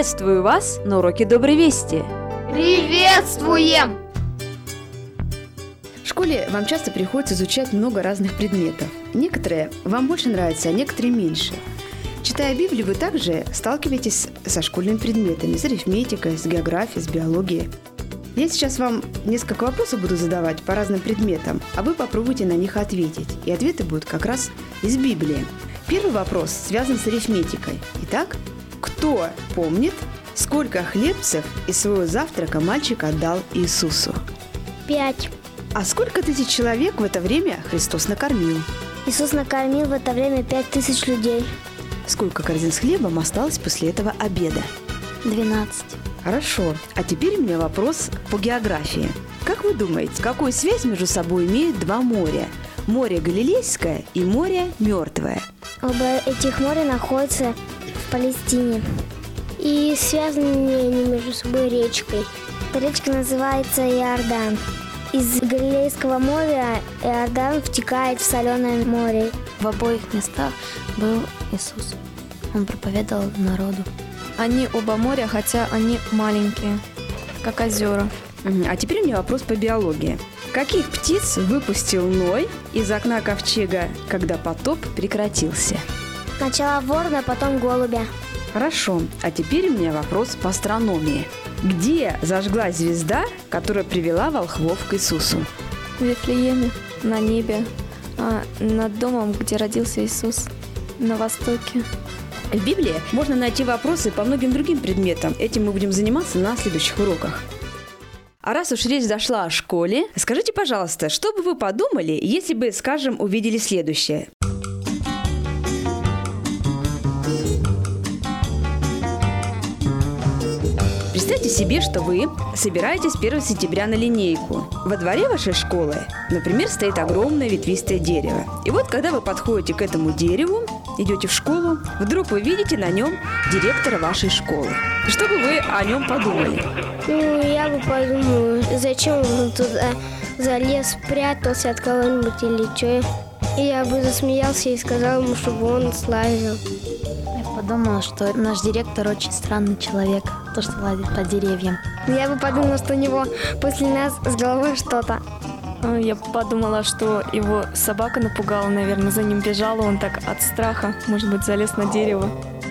Приветствую вас на уроке Доброй Вести. Приветствуем! В школе вам часто приходится изучать много разных предметов. Некоторые вам больше нравятся, а некоторые меньше. Читая Библию, вы также сталкиваетесь со школьными предметами, с арифметикой, с географией, с биологией. Я сейчас вам несколько вопросов буду задавать по разным предметам, а вы попробуйте на них ответить. И ответы будут как раз из Библии. Первый вопрос связан с арифметикой. Итак, кто помнит, сколько хлебцев из своего завтрака мальчик отдал Иисусу? 5. А сколько тысяч человек в это время Христос накормил? Иисус накормил в это время 5000 людей. Сколько корзин с хлебом осталось после этого обеда? 12. Хорошо. А теперь у меня вопрос по географии. Как вы думаете, какую связь между собой имеют два моря? Море Галилейское и море Мертвое. Оба этих моря находятся в Палестине. И связаны они между собой речкой. Эта речка называется Иордан. Из Галилейского моря Иордан втекает в Соленое море. В обоих местах был Иисус. Он проповедовал народу. Они оба моря, хотя они маленькие, как озера. А теперь у меня вопрос по биологии. Каких птиц выпустил Ной из окна ковчега, когда потоп прекратился? Сначала ворона, потом голубя. Хорошо. А теперь у меня вопрос по астрономии. Где зажглась звезда, которая привела волхвов к Иисусу? В Вифлееме, на небе, над домом, где родился Иисус, на востоке. В Библии можно найти вопросы по многим другим предметам. Этим мы будем заниматься на следующих уроках. А раз уж речь зашла о школе, скажите, пожалуйста, что бы вы подумали, если бы, скажем, увидели следующее? Представьте себе, что вы собираетесь 1 сентября на линейку. Во дворе вашей школы, например, стоит огромное ветвистое дерево. И вот, когда вы подходите к этому дереву, идете в школу, вдруг вы видите на нем директора вашей школы. Что бы вы о нем подумали? Я бы подумала, зачем он туда залез, спрятался от кого-нибудь или что. И я бы засмеялся и сказал ему, чтобы он слазил. Я подумала, что наш директор очень странный человек, то, что лазит по деревьям. Я бы подумала, что у него после нас с головой что-то. Я подумала, что его собака напугала, наверное, за ним бежала, он так от страха, может быть, залез на дерево.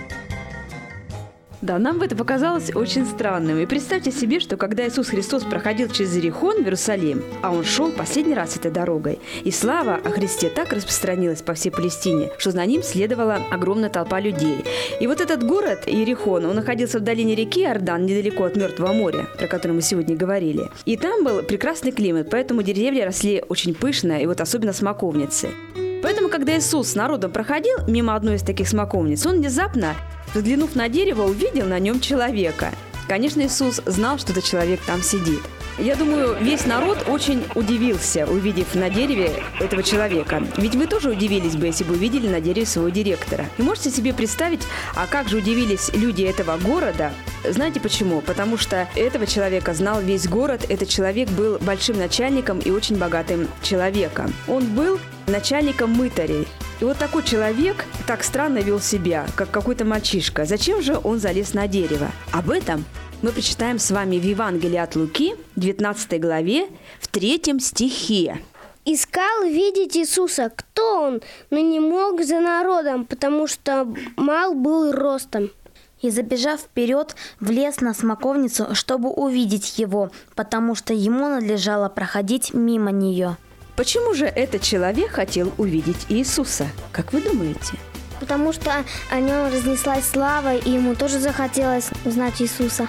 Да, нам бы это показалось очень странным. И представьте себе, что когда Иисус Христос проходил через Иерихон в Иерусалим, а Он шел последний раз этой дорогой, и слава о Христе так распространилась по всей Палестине, что за ним следовала огромная толпа людей. И вот этот город Иерихон, он находился в долине реки Иордан, недалеко от Мертвого моря, про которое мы сегодня говорили. И там был прекрасный климат, поэтому деревья росли очень пышно, и вот особенно смоковницы. Поэтому, когда Иисус с народом проходил мимо одной из таких смоковниц, он внезапно, взглянув на дерево, увидел на нем человека. Конечно, Иисус знал, что этот человек там сидит. Я думаю, весь народ очень удивился, увидев на дереве этого человека. Ведь вы тоже удивились бы, если бы увидели на дереве своего директора. И можете себе представить, а как же удивились люди этого города? Знаете почему? Потому что этого человека знал весь город. Этот человек был большим начальником и очень богатым человеком. Он был начальником мытарей. И вот такой человек так странно вел себя, как какой-то мальчишка. Зачем же он залез на дерево? Об этом мы прочитаем с вами в Евангелии от Луки, 19 главе, в 3 стихе. Искал видеть Иисуса, кто он, но не мог за народом, потому что мал был ростом. И, забежав вперед, влез на смоковницу, чтобы увидеть его, потому что ему надлежало проходить мимо нее. Почему же этот человек хотел увидеть Иисуса? Как вы думаете? Потому что о нем разнеслась слава, и ему тоже захотелось узнать Иисуса.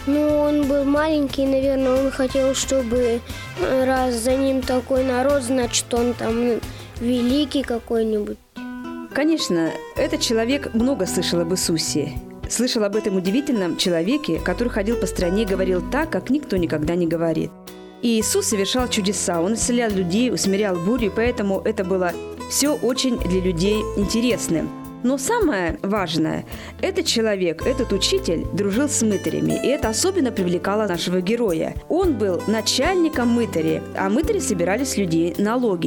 Он был маленький, наверное, он хотел, чтобы раз за ним такой народ, значит, он там великий какой-нибудь. Конечно, этот человек много слышал об Иисусе. Слышал об этом удивительном человеке, который ходил по стране и говорил так, как никто никогда не говорит. И Иисус совершал чудеса, Он исцелял людей, усмирял бурю, поэтому это было все очень для людей интересным. Но самое важное, этот человек, этот учитель дружил с мытарями, и это особенно привлекало нашего героя. Он был начальником мытарей, а мытари собирали с людей налоги.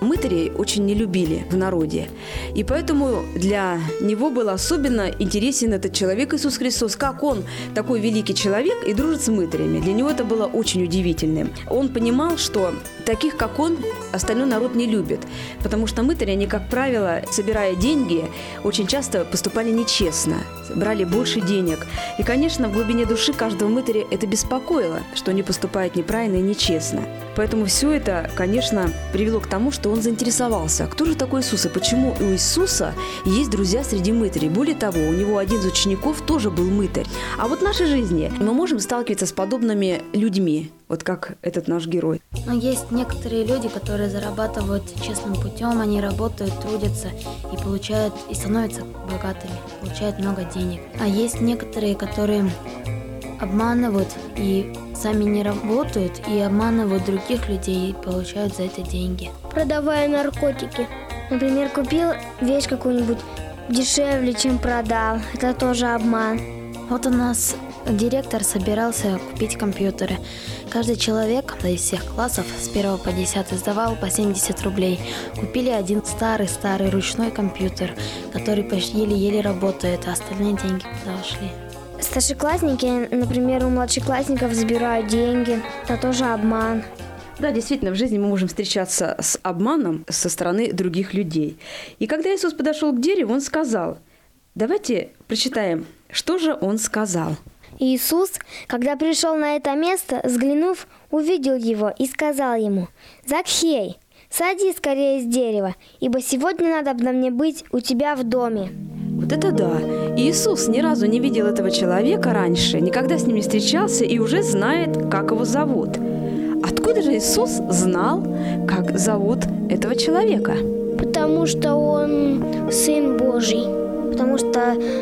мытарей очень не любили в народе. И поэтому для него был особенно интересен этот человек Иисус Христос. Как он, такой великий человек, и дружит с мытарями. Для него это было очень удивительным. Он понимал, что таких, как он, остальной народ не любит. Потому что мытари, они, как правило, собирая деньги, очень часто поступали нечестно, брали больше денег. И, конечно, в глубине души каждого мытаря это беспокоило, что они поступают неправильно и нечестно. Поэтому все это, конечно, привело к тому, что он заинтересовался, кто же такой Иисус и почему у Иисуса есть друзья среди мытарей. Более того, у него один из учеников тоже был мытарь. А вот в нашей жизни мы можем сталкиваться с подобными людьми, вот как этот наш герой. Но есть некоторые люди, которые зарабатывают честным путем, они работают, трудятся и получают, и становятся богатыми, получают много денег. А есть некоторые, которые обманывают и сами не работают, и обманывают других людей и получают за это деньги. Продавая наркотики. Например, купил вещь какую-нибудь дешевле, чем продал. Это тоже обман. Вот у нас директор собирался купить компьютеры. Каждый человек из всех классов с 1 по 10 сдавал по 70 рублей. Купили один старый ручной компьютер, который почти еле-еле работает, а остальные деньги куда ушли. Старшеклассники, например, у младшеклассников забирают деньги. Это тоже обман. Да, действительно, в жизни мы можем встречаться с обманом со стороны других людей. И когда Иисус подошел к дереву, Он сказал, давайте прочитаем, что же Он сказал. Иисус, когда пришел на это место, взглянув, увидел его и сказал ему: «Закхей, садись скорее с дерева, ибо сегодня надобно мне быть у тебя в доме». Вот это да! Иисус ни разу не видел этого человека раньше, никогда с ним не встречался и уже знает, как его зовут. Откуда же Иисус знал, как зовут этого человека? Потому что он Сын Божий. Потому что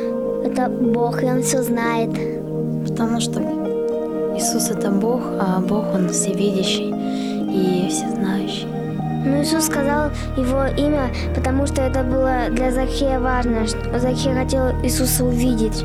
это Бог, и Он все знает. Потому что Иисус – это Бог, а Бог – Он всевидящий и всезнающий. Но Иисус сказал его имя, потому что это было для Закхея важно. Закхей хотел Иисуса увидеть.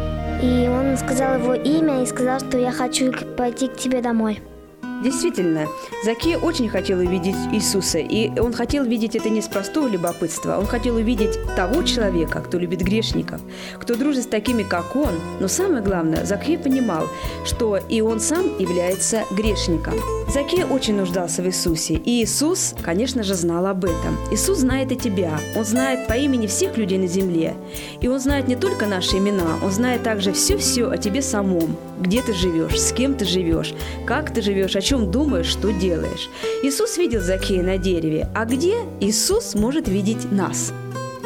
И он сказал его имя и сказал, что я хочу пойти к тебе домой. Действительно, Закхей очень хотел увидеть Иисуса, и он хотел видеть это не с простого любопытства, он хотел увидеть того человека, кто любит грешников, кто дружит с такими, как он. Но самое главное, Закхей понимал, что и он сам является грешником. Закхей очень нуждался в Иисусе, и Иисус, конечно же, знал об этом. Иисус знает и тебя, Он знает по имени всех людей на земле, и Он знает не только наши имена, Он знает также все-все о тебе самом, где ты живешь, с кем ты живешь, как ты живешь, о чем думаешь, что делаешь. Иисус видел Закхея на дереве, а где Иисус может видеть нас?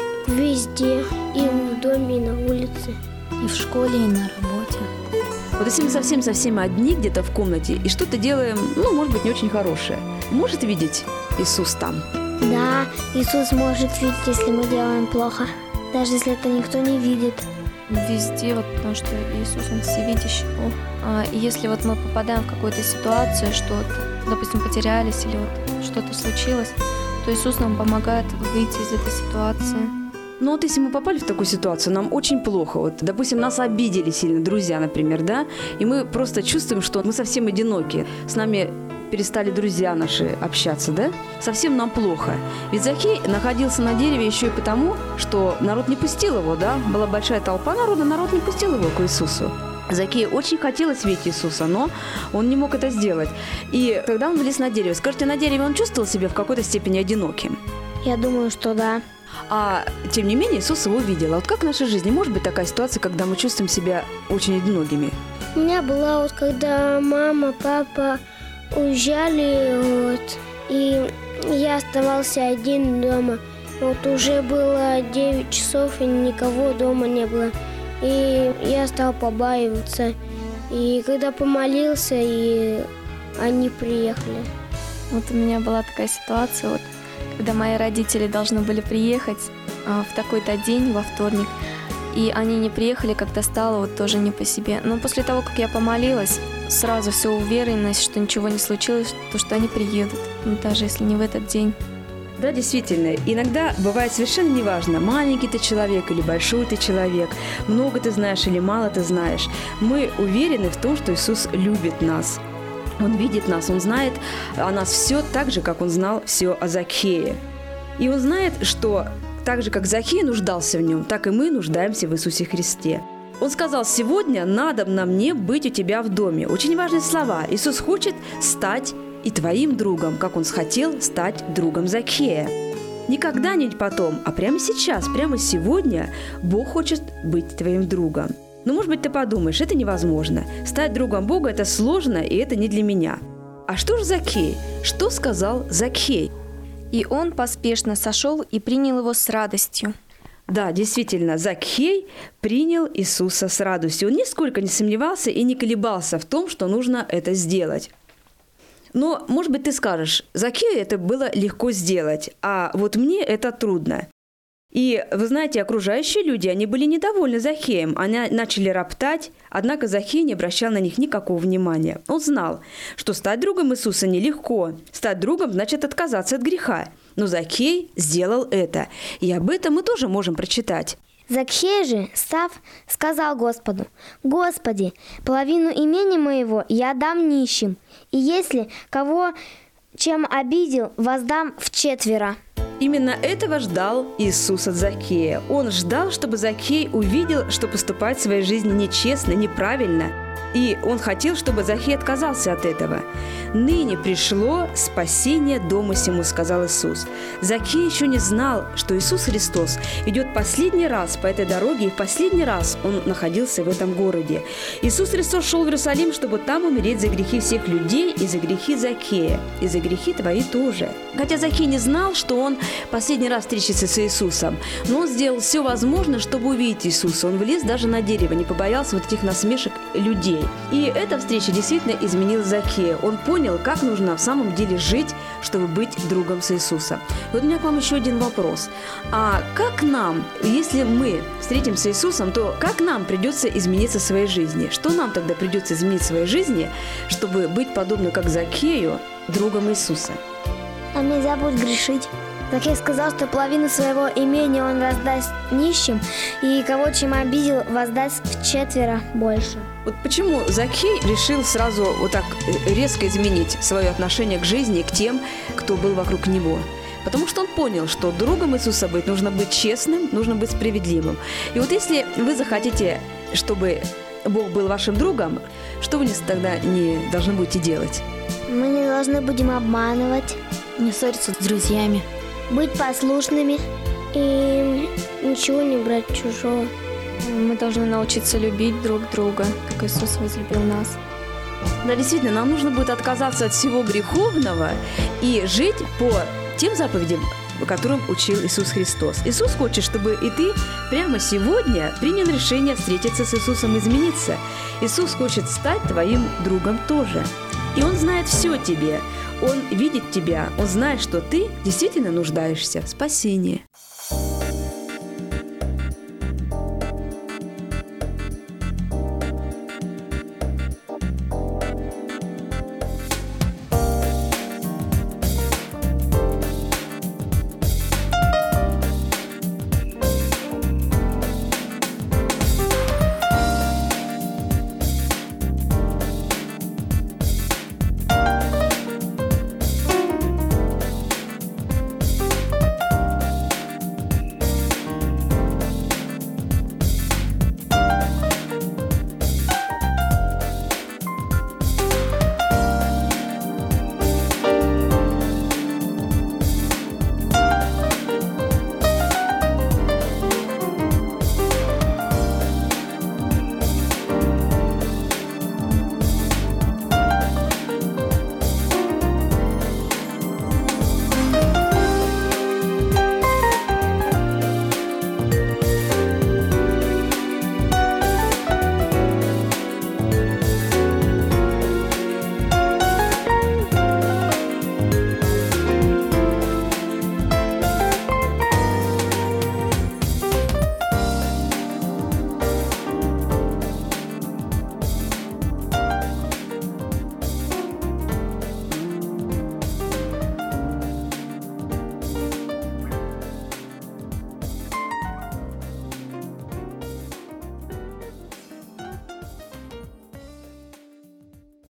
Везде, и в доме, и на улице. И в школе, и на работе. Вот если мы совсем одни где-то в комнате и что-то делаем, может быть, не очень хорошее, может видеть Иисус там? Да, Иисус может видеть, если мы делаем плохо, даже если это никто не видит. Везде, потому что Иисус, Он всевидящий Бог. И если мы попадаем в какую-то ситуацию, что, допустим, потерялись или что-то случилось, то Иисус нам помогает выйти из этой ситуации. Ну вот если мы попали в такую ситуацию, нам очень плохо. Вот, допустим, нас обидели сильно друзья, например, да, и мы просто чувствуем, что мы совсем одиноки. С нами перестали друзья наши общаться, да? Совсем нам плохо. Ведь Закхей находился на дереве еще и потому, что народ не пустил его, да? Была большая толпа народа, народ не пустил его к Иисусу. Закхею очень хотелось видеть Иисуса, но он не мог это сделать. И тогда он влез на дерево. Скажите, на дереве он чувствовал себя в какой-то степени одиноким? Я думаю, что да. А тем не менее Иисус его видел. А вот как в нашей жизни может быть такая ситуация, когда мы чувствуем себя очень одинокими? У меня была вот, когда мама, папа уезжали, и я оставался один дома. Вот уже было 9 часов, и никого дома не было. И я стал побаиваться. И когда помолился, и они приехали. Вот у меня была такая ситуация, когда мои родители должны были приехать в такой-то день, во вторник, и они не приехали, как-то стало тоже не по себе. Но после того, как я помолилась, сразу все уверенность, что ничего не случилось, то что они приедут, даже если не в этот день. Да, действительно, иногда бывает совершенно неважно, маленький ты человек или большой ты человек, много ты знаешь или мало ты знаешь. Мы уверены в том, что Иисус любит нас. Он видит нас, Он знает о нас все так же, как Он знал все о Закхее. И Он знает, что так же, как Закхей нуждался в Нем, так и мы нуждаемся в Иисусе Христе. Он сказал: «Сегодня надобно мне быть у тебя в доме». Очень важные слова. Иисус хочет стать и твоим другом, как Он хотел стать другом Закхея. Не когда-нибудь потом, а прямо сейчас, прямо сегодня Бог хочет быть твоим другом. Но, может быть, ты подумаешь, это невозможно. Стать другом Бога – это сложно, и это не для меня. А что же Закхей? Что сказал Закхей? И он поспешно сошел и принял его с радостью. Да, действительно, Закхей принял Иисуса с радостью. Он нисколько не сомневался и не колебался в том, что нужно это сделать. Но, может быть, ты скажешь, Закхею это было легко сделать, а вот мне это трудно. И, вы знаете, окружающие люди, они были недовольны Закхеем, они начали роптать, однако Закхей не обращал на них никакого внимания. Он знал, что стать другом Иисуса нелегко. Стать другом значит отказаться от греха. Но Закхей сделал это, и об этом мы тоже можем прочитать. Закхей же, став, сказал Господу: «Господи, половину имения моего я дам нищим, и если кого чем обидел, воздам вчетверо». Именно этого ждал Иисус от Закхея. Он ждал, чтобы Закхей увидел, что поступает в своей жизни нечестно, неправильно. И он хотел, чтобы Закхей отказался от этого. «Ныне пришло спасение дому сему», — сказал Иисус. Закхей еще не знал, что Иисус Христос идет последний раз по этой дороге, и в последний раз он находился в этом городе. Иисус Христос шел в Иерусалим, чтобы там умереть за грехи всех людей и за грехи Закхея, и за грехи твои тоже. Хотя Закхей не знал, что он последний раз встретится с Иисусом, но он сделал все возможное, чтобы увидеть Иисуса. Он влез даже на дерево, не побоялся вот этих насмешек людей. И эта встреча действительно изменила Закхея. Он понял, как нужно в самом деле жить, чтобы быть другом с Иисусом. И вот у меня к вам еще один вопрос. А как нам, если мы встретимся с Иисусом, то как нам придется измениться в своей жизни? Что нам тогда придется изменить в своей жизни, чтобы быть подобным, как Закхею, другом Иисуса? Нам нельзя будет грешить. Закхей сказал, что половину своего имения он раздаст нищим, и кого чем обидел, воздаст вчетверо больше. Вот почему Закхей решил сразу вот так резко изменить свое отношение к жизни, к тем, кто был вокруг него? Потому что он понял, что другом Иисуса быть нужно быть честным, нужно быть справедливым. И вот если вы захотите, чтобы Бог был вашим другом, что вы тогда не должны будете делать? Мы не должны будем обманывать, Не ссориться с друзьями. быть послушными и ничего не брать чужого. Мы должны научиться любить друг друга, как Иисус возлюбил нас. Да, действительно, нам нужно будет отказаться от всего греховного и жить по тем заповедям, которым учил Иисус Христос. Иисус хочет, чтобы и ты прямо сегодня принял решение встретиться с Иисусом и измениться. Иисус хочет стать твоим другом тоже. И Он знает все о тебе. Он видит тебя. Он знает, что ты действительно нуждаешься в спасении.